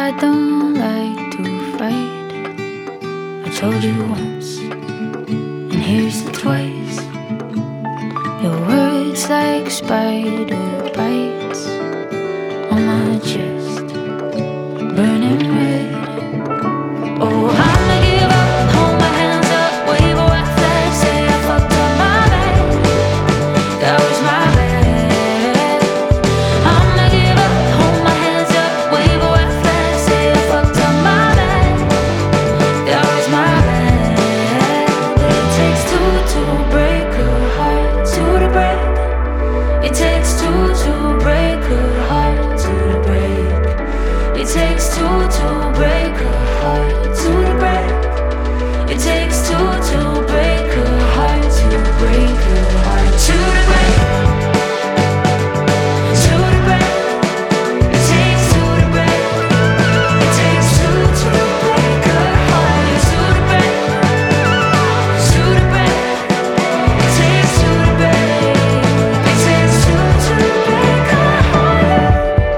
I don't like to fight. I told you once, and here's the twice. Your words like spider bites on my chest, burning red. Oh, I'ma give up, hold my hands up, wave a white flag, say I fucked up my bad. That was my bad. I'ma give up, hold my hands up, wave a white flag, say I fucked up my bad. That was my bad. But it takes two to break a heart, two to break. It takes two to break a heart, two to break. It takes two to break a heart, two to break. It takes two to break a heart, to break a heart, two to break. Two to break. It takes two to break. It takes two to break a heart, two to break. Two to break. It takes two to break. It takes two to break a heart.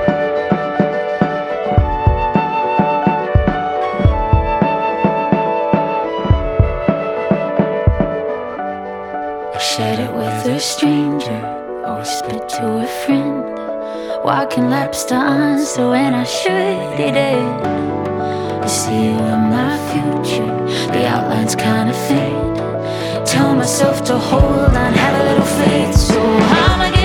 I shared it with a stranger, or whispered to a friend. Walking laps to answer when I should it end. You see you in my future, the outlines kinda fade. Tell myself to hold on, have a little faith. So I'ma